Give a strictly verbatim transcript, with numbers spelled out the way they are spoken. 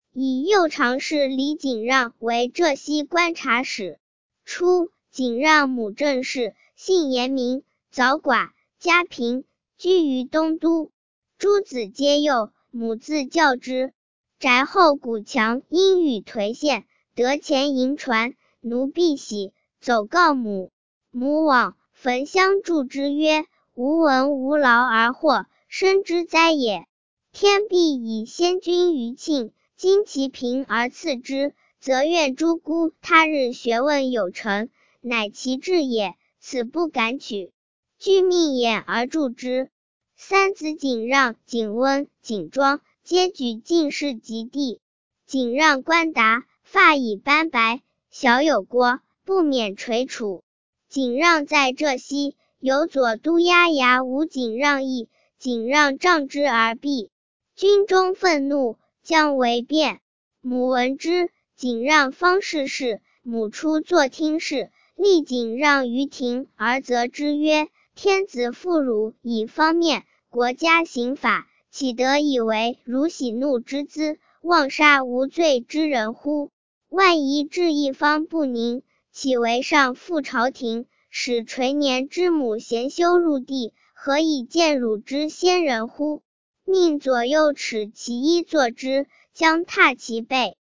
以右常侍李景让为浙西观察使。初，景让母郑氏，姓严名，早寡，家贫，居于东都。诸子皆幼，母自教之。宅后古墙阴雨颓陷，得钱银传，奴必喜，走告母。母往，焚香祝之曰：吾闻无劳而获，生之哉也。天必以先君于庆，今其贫而赐之，则愿诸姑他日学问有成，乃其志也，此不敢取。具命也而助之。三子景让、景温、景庄皆举进士及第。景让官达，发已斑白，小有郭，不免垂楚。景让在浙西，有左都押牙吴景让义，景让杖之而毙。军中愤怒，将为变。母闻之，景让方逝世，母出作听事，立景让于庭而责之曰：天子负汝以方面国家刑法，岂得以为汝喜怒之资，妄杀无罪之人乎？万一至一方不宁，岂为上复朝廷，使垂年之母贤修入地，何以见汝之先人乎？命左右齿其一坐之，将踏其背。